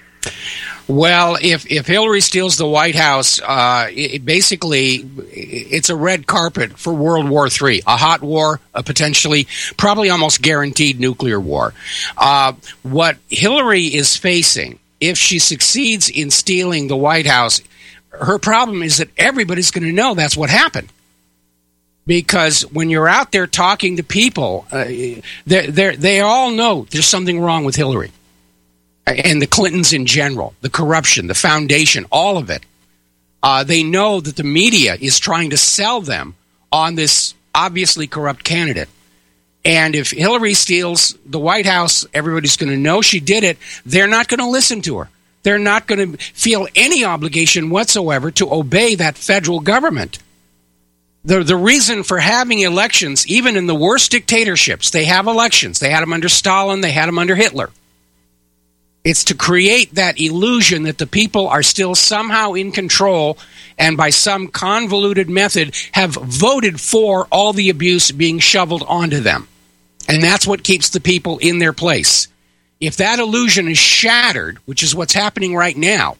Well, if, if Hillary steals the White House, uh, it, basically it's a red carpet for World War Three, a hot war, a potentially, probably almost guaranteed nuclear war. Uh, what Hillary is facing, if she succeeds in stealing the White House, her problem is that everybody's going to know that's what happened. Because when you're out there talking to people, uh, they're, they're, they all know there's something wrong with Hillary. And the Clintons in general, the corruption, the foundation, all of it. Uh, they know that the media is trying to sell them on this obviously corrupt candidate. And if Hillary steals the White House, everybody's going to know she did it. They're not going to listen to her. They're not going to feel any obligation whatsoever to obey that federal government. The, the reason for having elections, even in the worst dictatorships, they have elections. They had them under Stalin. They had them under Hitler. It's to create that illusion that the people are still somehow in control and by some convoluted method have voted for all the abuse being shoveled onto them. And that's what keeps the people in their place. If that illusion is shattered, which is what's happening right now,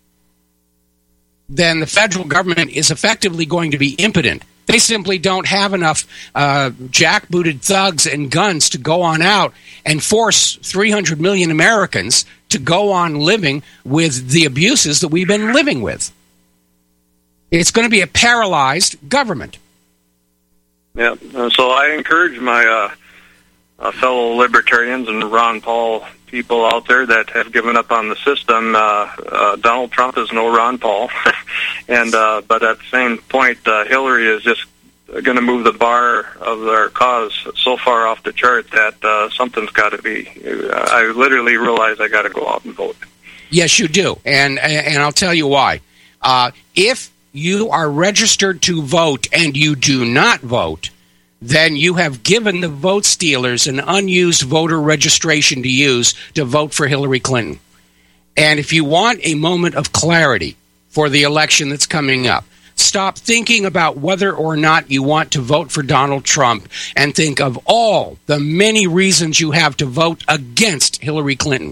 then the federal government is effectively going to be impotent. They simply don't have enough uh, jackbooted thugs and guns to go on out and force three hundred million Americans to go on living with the abuses that we've been living with. It's going to be a paralyzed government. Yeah, so I encourage my uh, uh, fellow libertarians and Ron Paul people out there that have given up on the system. Uh, uh, Donald Trump is no Ron Paul, and uh, but at the same point, uh, Hillary is just going to move the bar of their cause so far off the chart that uh, something's got to be. Uh, I literally realize I got to go out and vote. Yes, you do, and and I'll tell you why. Uh, if you are registered to vote and you do not vote, then you have given the vote stealers an unused voter registration to use to vote for Hillary Clinton. And if you want a moment of clarity for the election that's coming up, stop thinking about whether or not you want to vote for Donald Trump and think of all the many reasons you have to vote against Hillary Clinton.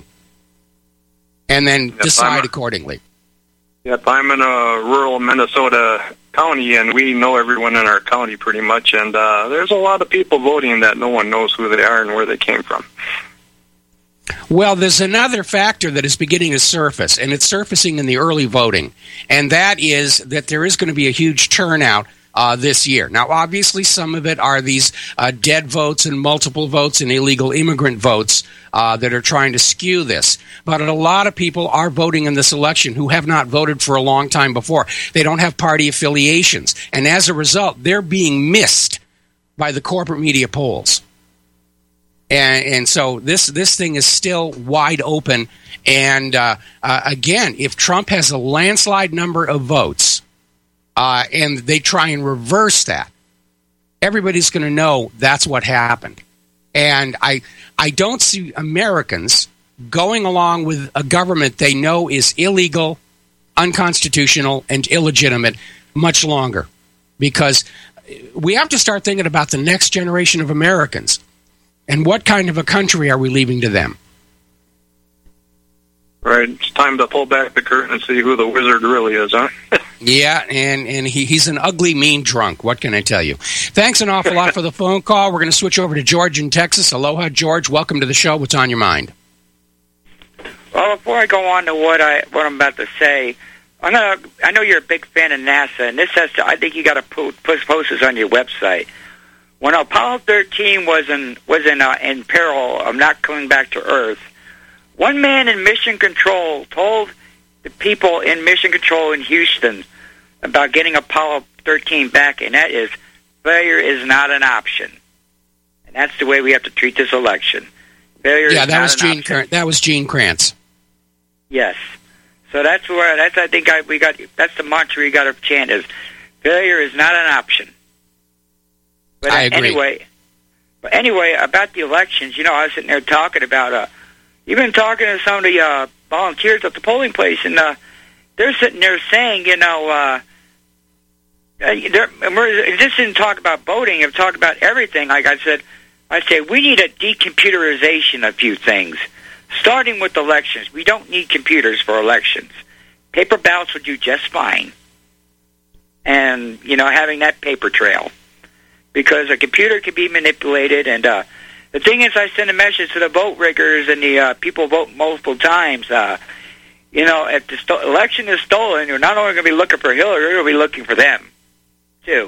And then yep, decide I'm, accordingly. Yep, I'm in a rural Minnesota county, and we know everyone in our county pretty much, and uh, there's a lot of people voting that no one knows who they are and where they came from. Well, there's another factor that is beginning to surface, and it's surfacing in the early voting, and that is that there is going to be a huge turnout uh, this year. Now, obviously, some of it are these uh, dead votes and multiple votes and illegal immigrant votes uh, that are trying to skew this. But a lot of people are voting in this election who have not voted for a long time before. They don't have party affiliations, and as a result, they're being missed by the corporate media polls. And, and so this this thing is still wide open. And uh, uh, again, if Trump has a landslide number of votes uh, and they try and reverse that, everybody's going to know that's what happened. And I I don't see Americans going along with a government they know is illegal, unconstitutional, and illegitimate much longer. Because we have to start thinking about the next generation of Americans. And what kind of a country are we leaving to them? Right. It's time to pull back the curtain and see who the wizard really is, huh? Yeah, and, and he, he's an ugly, mean drunk. What can I tell you? Thanks an awful lot for the phone call. We're going to switch over to George in Texas. Aloha, George. Welcome to the show. What's on your mind? Well, before I go on to what, I, what I'm about to say, I'm gonna, I know you're a big fan of NASA, and this has to, I think you got to post, post this on your website. When Apollo thirteen was in was in uh, in peril of not coming back to Earth, one man in Mission Control told the people in Mission Control in Houston about getting Apollo thirteen back, and that is failure is not an option, and that's the way we have to treat this election. Failure yeah, is that not was an Gene. option. That was Gene Kranz. Yes, so that's where that's I think I, we got that's the mantra we got to chant is failure is not an option. But I agree. Anyway, but anyway, about the elections, you know, I was sitting there talking about, uh, you've been talking to some of the uh, volunteers at the polling place, and uh, they're sitting there saying, you know, uh, they're, we're, this didn't talk about voting, it talked about everything. Like I said, I say we need a decomputerization of a few things, starting with elections. We don't need computers for elections. Paper ballots would do just fine. And, you know, having that paper trail. Because a computer can be manipulated, and uh, the thing is, I send a message to the vote riggers and the uh, people vote multiple times. Uh, you know, if the sto- election is stolen, you're not only going to be looking for Hillary, you're going to be looking for them, too.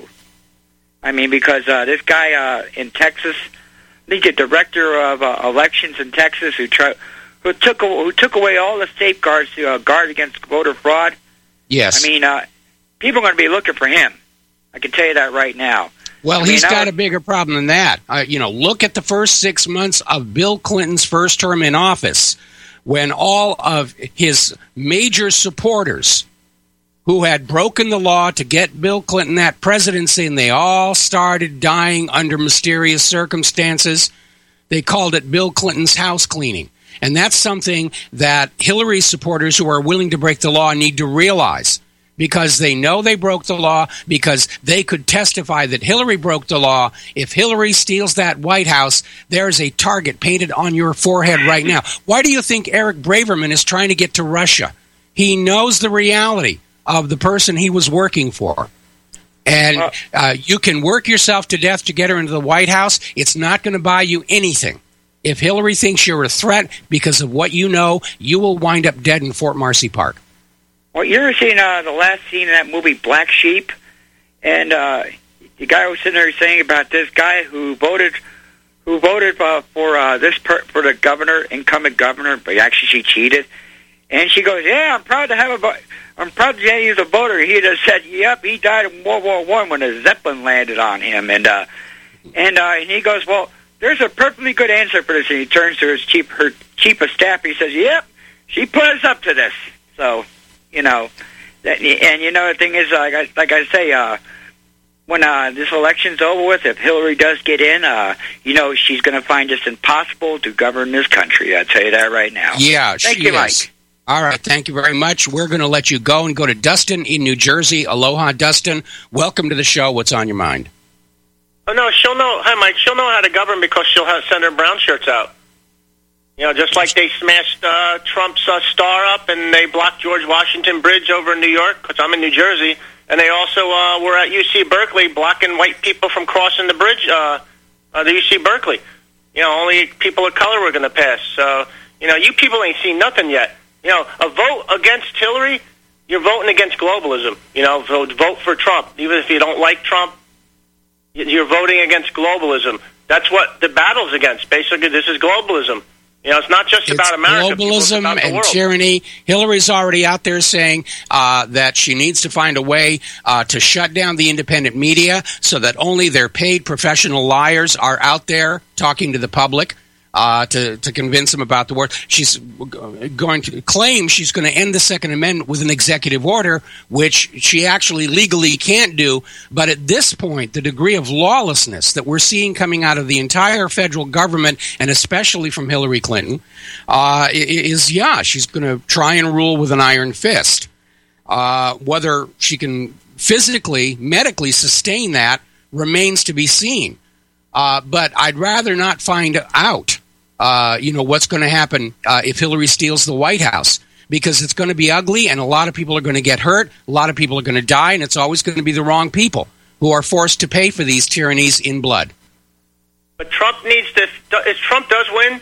I mean, because uh, this guy uh, in Texas, I think the director of uh, elections in Texas, who tried, who took who took away all the safeguards to uh, guard against voter fraud. Yes. I mean, uh, people are going to be looking for him. I can tell you that right now. Well, I mean, he's I got would, a bigger problem than that. Uh, you know, look at the first six months of Bill Clinton's first term in office, when all of his major supporters who had broken the law to get Bill Clinton that presidency, and they all started dying under mysterious circumstances. They called it Bill Clinton's house cleaning. And that's something that Hillary supporters who are willing to break the law need to realize. Because they know they broke the law, because they could testify that Hillary broke the law. If Hillary steals that White House, there's a target painted on your forehead right now. Why do you think Eric Braverman is trying to get to Russia? He knows the reality of the person he was working for. And uh, you can work yourself to death to get her into the White House. It's not going to buy you anything. If Hillary thinks you're a threat because of what you know, you will wind up dead in Fort Marcy Park. Well, you ever seen uh, the last scene in that movie, Black Sheep? And uh, the guy was sitting there saying about this guy who voted, who voted uh, for uh, this per- for the governor, incumbent governor, but actually she cheated. And she goes, "Yeah, I'm proud to have a, vo- I'm proud to use a voter." He just said, "Yep, he died in World War One when a Zeppelin landed on him." And uh, and uh, and he goes, "Well, there's a perfectly good answer for this." And he turns to his chief, her chief of staff. He says, "Yep, she put us up to this." So. You know, that, and you know the thing is, like I, like I say, uh, when uh, this election's over with, if Hillary does get in, uh, you know, she's going to find it impossible to govern this country. I'll tell you that right now. Yeah, thank she you, is. Mike. All right, thank you very much. We're going to let you go and go to Dustin in New Jersey. Aloha, Dustin. Welcome to the show. What's on your mind? Oh no, she'll know. Hi, Mike. She'll know how to govern because she'll have send her brown shirts out. You know, just like they smashed uh, Trump's uh, star up and they blocked George Washington Bridge over in New York, because I'm in New Jersey, and they also uh, were at U C Berkeley blocking white people from crossing the bridge, uh, uh, the U C Berkeley. You know, only people of color were going to pass. So, you know, you people ain't seen nothing yet. You know, a vote against Hillary, you're voting against globalism. You know, vote, vote for Trump. Even if you don't like Trump, you're voting against globalism. That's what the battle's against. Basically, this is globalism. You know, it's not just it's about America. Globalism about and world. tyranny. Hillary's already out there saying uh, that she needs to find a way uh, to shut down the independent media so that only their paid professional liars are out there talking to the public. Uh, to, to convince them about the war. She's going to claim she's going to end the Second Amendment with an executive order, which she actually legally can't do. But at this point, the degree of lawlessness that we're seeing coming out of the entire federal government, and especially from Hillary Clinton, uh, is, yeah, she's going to try and rule with an iron fist. Uh, whether she can physically, medically sustain that remains to be seen. Uh, but I'd rather not find out. Uh, you know, what's going to happen uh, if Hillary steals the White House, because it's going to be ugly and a lot of people are going to get hurt, a lot of people are going to die, and it's always going to be the wrong people who are forced to pay for these tyrannies in blood. But Trump needs to, if Trump does win,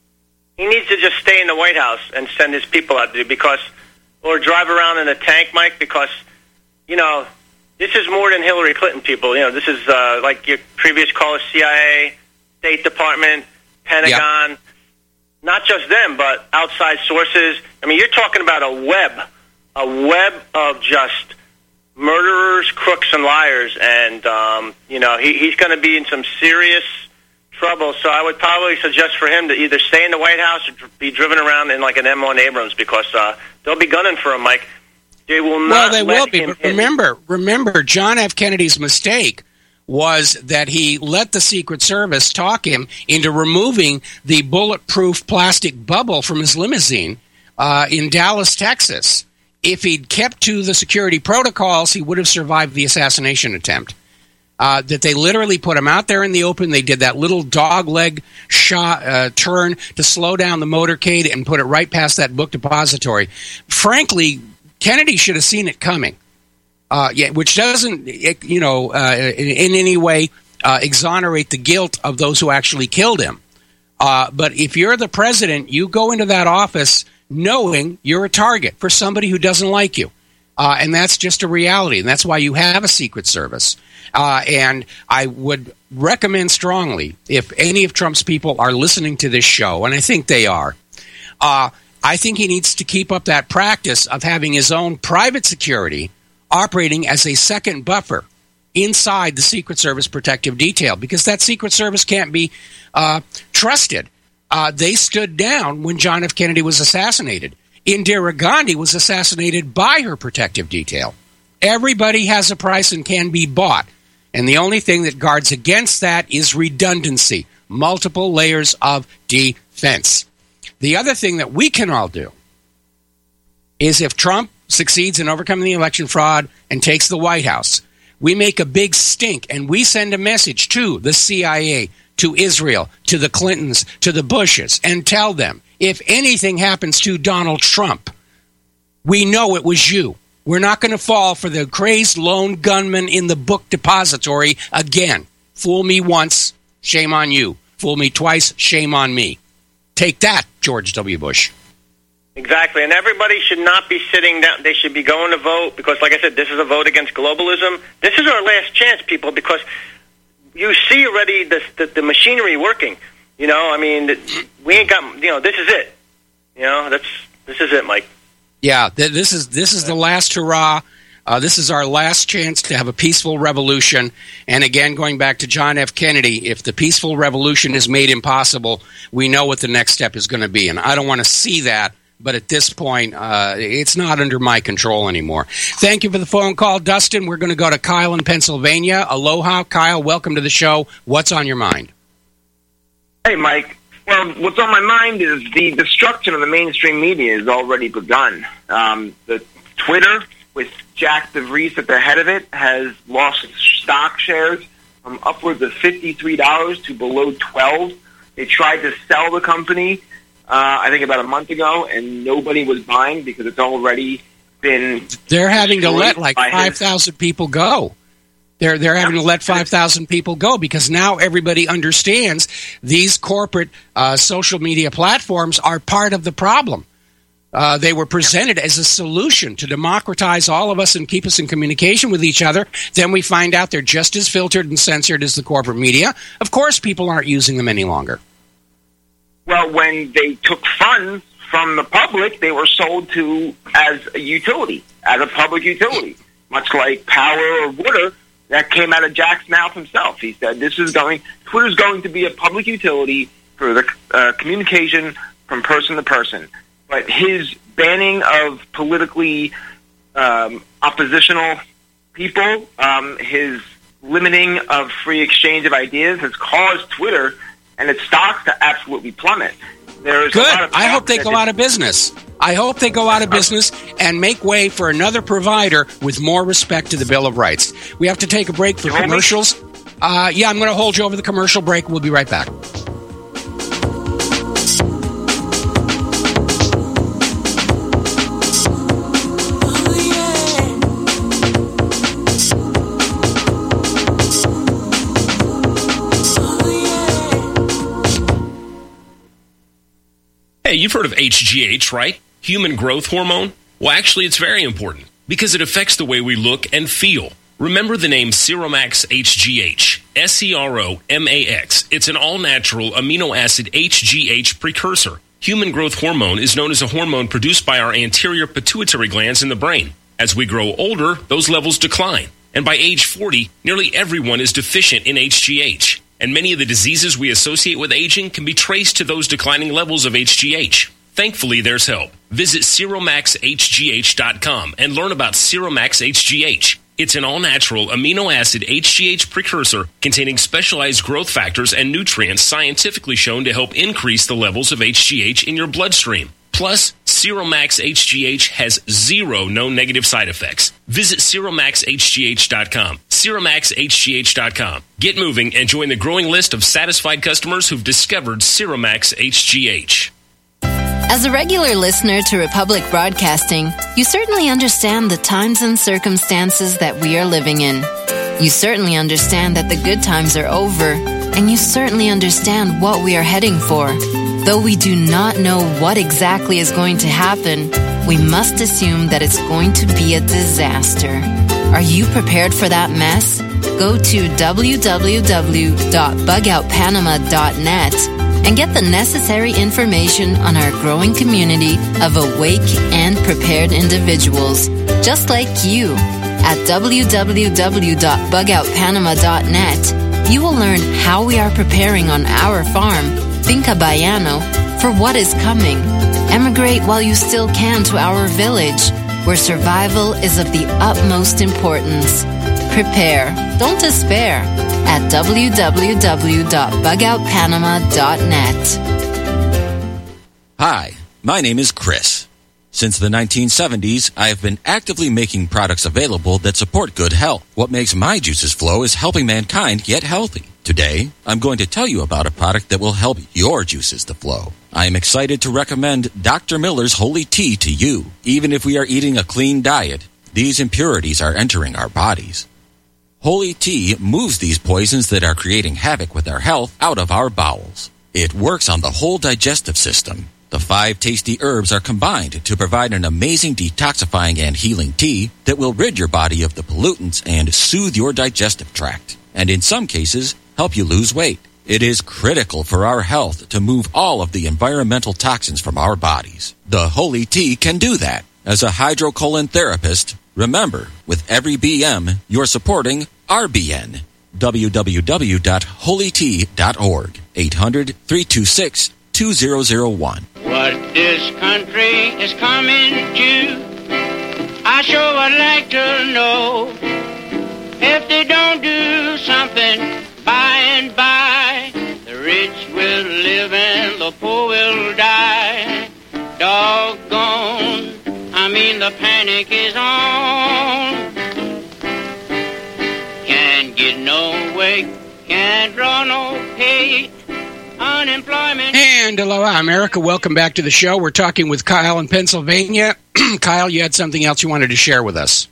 he needs to just stay in the White House and send his people out there, because, or drive around in a tank, Mike, because, you know, this is more than Hillary Clinton people. You know, this is uh, like your previous caller, C I A, State Department, Pentagon, yep. Not just them, but outside sources. I mean, you're talking about a web, a web of just murderers, crooks, and liars. And, um, you know, he, he's going to be in some serious trouble. So I would probably suggest for him to either stay in the White House or be driven around in like an M one Abrams, because uh, they'll be gunning for him, Mike. They will not well, they let will be. him But remember, remember, John F. Kennedy's mistake was that he let the Secret Service talk him into removing the bulletproof plastic bubble from his limousine uh, in Dallas, Texas. If he'd kept to the security protocols, he would have survived the assassination attempt. Uh, that they literally put him out there in the open. They did that little dog leg shot, uh, turn to slow down the motorcade and put it right past that book depository. Frankly, Kennedy should have seen it coming. Uh, yeah, which doesn't, you know, uh, in, in any way uh, exonerate the guilt of those who actually killed him. Uh, but if you're the president, you go into that office knowing you're a target for somebody who doesn't like you. Uh, and that's just a reality. And that's why you have a Secret Service. Uh, and I would recommend strongly, if any of Trump's people are listening to this show, and I think they are, uh, I think he needs to keep up that practice of having his own private security operating as a second buffer inside the Secret Service protective detail, because that Secret Service can't be uh, trusted. Uh, they stood down when John F. Kennedy was assassinated. Indira Gandhi was assassinated by her protective detail. Everybody has a price and can be bought. And the only thing that guards against that is redundancy, multiple layers of defense. The other thing that we can all do is, if Trump succeeds in overcoming the election fraud and takes the White House, we make a big stink and we send a message to the C I A, to Israel, to the Clintons, to the Bushes, and tell them, if anything happens to Donald Trump, we know it was you. We're not going to fall for the crazed lone gunman in the book depository again. Fool me once, shame on you. Fool me twice, shame on me. Take that, George W. Bush. Exactly, and everybody should not be sitting down. They should be going to vote, because, like I said, this is a vote against globalism. This is our last chance, people, because you see already the, the, the machinery working. You know, I mean, we ain't got, you know, this is it. You know, that's this is it, Mike. Yeah, th- this is this is the last hurrah. Uh, this is our last chance to have a peaceful revolution. And again, going back to John F. Kennedy, if the peaceful revolution is made impossible, we know what the next step is going to be. And I don't want to see that. But at this point, uh, it's not under my control anymore. Thank you for the phone call, Dustin. We're going to go to Kyle in Pennsylvania. Aloha, Kyle. Welcome to the show. What's on your mind? Hey, Mike. Well, what's on my mind is the destruction of the mainstream media has already begun. Um, the Twitter, with Jack DeVries at the head of it, has lost stock shares from upwards of fifty-three dollars to below twelve dollars. They tried to sell the company uh, I think about a month ago, and nobody was buying because it's already been... They're having to let like by five his- thousand people go. They're they're having to let five thousand people go because now everybody understands these corporate uh, social media platforms are part of the problem. Uh, they were presented as a solution to democratize all of us and keep us in communication with each other. Then we find out they're just as filtered and censored as the corporate media. Of course, people aren't using them any longer. Well, when they took funds from the public, they were sold to as a utility, as a public utility, much like power or water. That came out of Jack's mouth himself. He said, "This is going. Twitter's going to be a public utility for the uh, communication from person to person." But his banning of politically um, oppositional people, um, his limiting of free exchange of ideas, has caused Twitter and its stocks to absolutely plummet. There's Good. A lot of I hope they that go they- out of business. I hope they go out of business and make way for another provider with more respect to the Bill of Rights. We have to take a break for commercials. Uh, yeah, I'm going to hold you over the commercial break. We'll be right back. Hey, you've heard of H G H, right? Human growth hormone? Well, actually, it's very important because it affects the way we look and feel. Remember the name Seromax H G H, S E R O M A X. It's an all-natural amino acid H G H precursor. Human growth hormone is known as a hormone produced by our anterior pituitary glands in the brain. As we grow older, those levels decline. And by age forty, nearly everyone is deficient in H G H. And many of the diseases we associate with aging can be traced to those declining levels of H G H. Thankfully, there's help. Visit Seromax H G H dot com and learn about Seromax H G H. It's an all-natural amino acid H G H precursor containing specialized growth factors and nutrients scientifically shown to help increase the levels of H G H in your bloodstream. Plus, Seromax H G H has zero known negative side effects. Visit Seromax H G H dot com. Seromax H G H dot com. Get moving and join the growing list of satisfied customers who've discovered Seromax H G H. As a regular listener to Republic Broadcasting, you certainly understand the times and circumstances that we are living in. You certainly understand that the good times are over, and you certainly understand what we are heading for. Though we do not know what exactly is going to happen, we must assume that it's going to be a disaster. Are you prepared for that mess? Go to w w w dot bug out panama dot net and get the necessary information on our growing community of awake and prepared individuals, just like you. At w w w dot bug out panama dot net, you will learn how we are preparing on our farm, Finca Bayano, for what is coming. Emigrate while you still can to our village, where survival is of the utmost importance. Prepare, don't despair, at w w w dot bug out panama dot net. Hi, my name is Chris. Since the nineteen seventies, I have been actively making products available that support good health. What makes my juices flow is helping mankind get healthy. Today, I'm going to tell you about a product that will help your juices to flow. I am excited to recommend Doctor Miller's Holy Tea to you. Even if we are eating a clean diet, these impurities are entering our bodies. Holy Tea moves these poisons that are creating havoc with our health out of our bowels. It works on the whole digestive system. The five tasty herbs are combined to provide an amazing detoxifying and healing tea that will rid your body of the pollutants and soothe your digestive tract, and in some cases, help you lose weight. It is critical for our health to move all of the environmental toxins from our bodies. The Holy Tea can do that. As a hydrocolon therapist, remember, with every B M, you're supporting R B N. w w w dot holy tea dot org. eight hundred, three two six, two zero zero one. What this country is coming to, I sure would like to know. If they don't do something by and by, the rich will live and the poor will die. Doggone, I mean the panic is on. Can't get no wake, can't draw no pay. unemployment. And aloha, America. Welcome back to the show. We're talking with Kyle in Pennsylvania. Kyle, you had something else you wanted to share with us.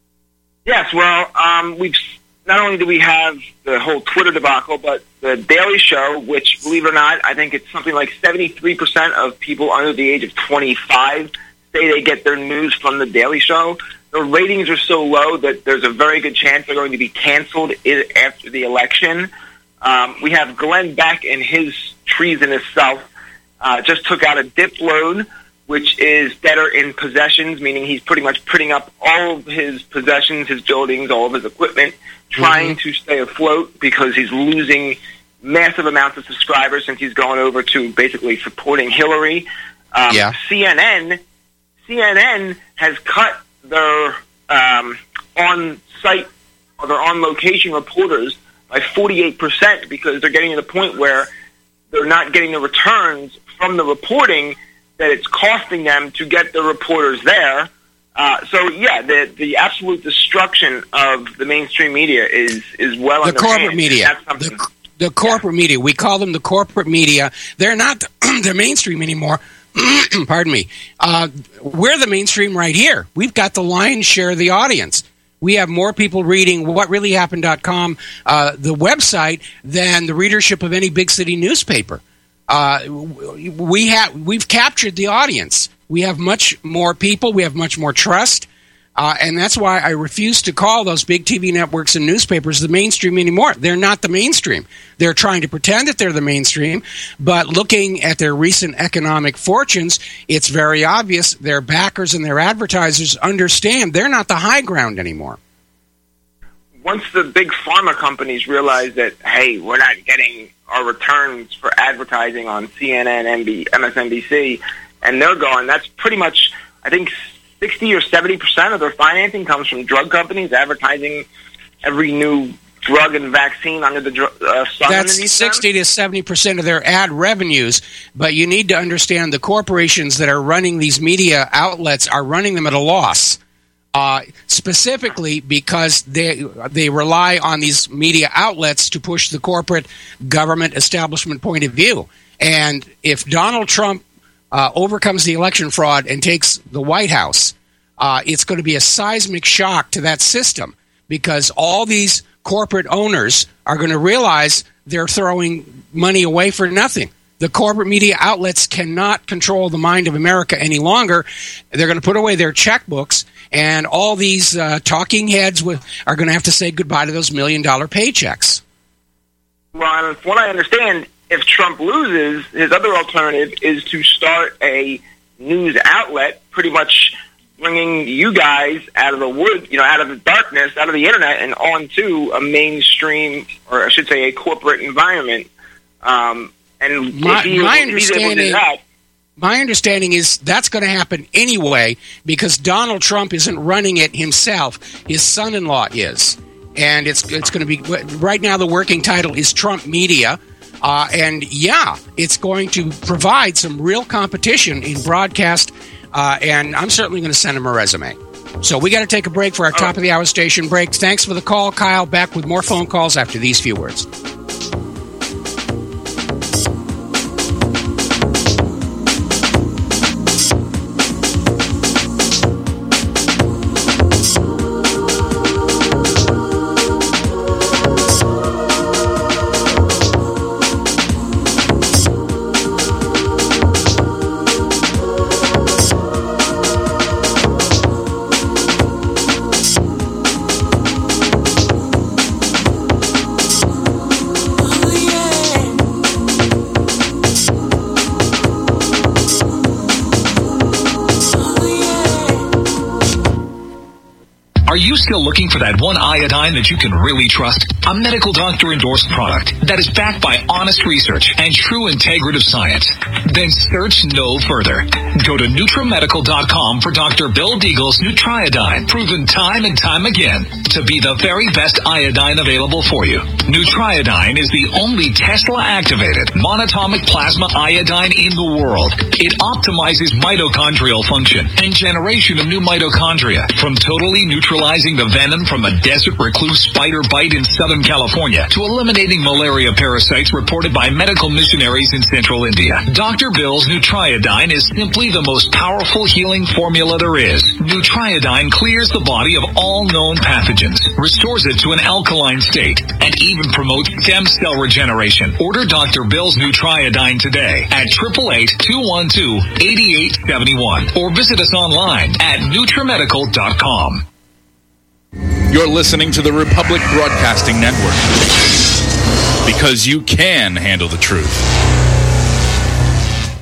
Yes, well, um, we've not only do we have the whole Twitter debacle, but the Daily Show, which, believe it or not, I think it's something like seventy-three percent of people under the age of twenty-five say they get their news from the Daily Show. The ratings are so low that there's a very good chance they're going to be canceled i- after the election. Um, we have Glenn Beck and his treasonous self uh, just took out a DIP loan, which is debtor in possessions, meaning he's pretty much putting up all of his possessions, his buildings, all of his equipment, trying mm-hmm. to stay afloat because he's losing massive amounts of subscribers since he's gone over to basically supporting Hillary. Um, yeah. C N N, C N N has cut their um, on-site or their on-location reporters by forty-eight percent because they're getting to the point where they're not getting the returns from the reporting that it's costing them to get the reporters there. Uh, so, yeah, the the absolute destruction of the mainstream media is, is well the under corporate hand. media. The, the corporate yeah. media. We call them the corporate media. They're not the mainstream anymore. Pardon me. Uh, we're the mainstream right here. We've got the lion's share of the audience. We have more people reading what really happened dot com, uh, the website, than the readership of any big city newspaper. Uh, we have we've captured the audience. We have much more people. We have much more trust. Uh, and that's why I refuse to call those big T V networks and newspapers the mainstream anymore. They're not the mainstream. They're trying to pretend that they're the mainstream, but looking at their recent economic fortunes, it's very obvious their backers and their advertisers understand they're not the high ground anymore. Once the big pharma companies realize that, hey, we're not getting our returns for advertising on C N N, M S N B C, and they're gone, that's pretty much, I think, sixty or seventy percent of their financing comes from drug companies advertising every new drug and vaccine under the dr- uh, sun. That's sixty to seventy percent of their ad revenues, but you need to understand the corporations that are running these media outlets are running them at a loss, uh, specifically because they they rely on these media outlets to push the corporate government establishment point of view. And if Donald Trump Uh, overcomes the election fraud and takes the White House, uh, it's going to be a seismic shock to that system because all these corporate owners are going to realize they're throwing money away for nothing. The corporate media outlets cannot control the mind of America any longer. They're going to put away their checkbooks, and all these uh, talking heads with, are going to have to say goodbye to those million-dollar paychecks. Well, and from what I understand, if Trump loses, his other alternative is to start a news outlet, pretty much bringing you guys out of the wood, you know, out of the darkness, out of the internet, and onto a mainstream, or I should say, a corporate environment. Um, and my, if he, my if he's able to do that, my understanding is that's going to happen anyway because Donald Trump isn't running it himself; his son-in-law is, and it's it's going to be right now. The working title is Trump Media. Uh, and, yeah, it's going to provide some real competition in broadcast, uh, and I'm certainly going to send him a resume. So we got to take a break for our top-of-the-hour station break. Thanks for the call, Kyle. Back with more phone calls after these few words. Are you still looking for that one iodine that you can really trust? A medical doctor endorsed product that is backed by honest research and true integrative science? Then search no further. Go to NutriMedical dot com for Doctor Bill Deagle's Nutriodine, proven time and time again to be the very best iodine available for you. Nutriodine is the only Tesla-activated monatomic plasma iodine in the world. It optimizes mitochondrial function and generation of new mitochondria from totally neutralized neutralizing the venom from a desert recluse spider bite in Southern California to eliminating malaria parasites reported by medical missionaries in Central India. Doctor Bill's Nutriodine is simply the most powerful healing formula there is. Nutriodine clears the body of all known pathogens, restores it to an alkaline state, and even promotes stem cell regeneration. Order Doctor Bill's Nutriodine today at eight eight eight, two one two, eight eight seven one or visit us online at Nutrimedical dot com. You're listening to the Republic Broadcasting Network because you can handle the truth.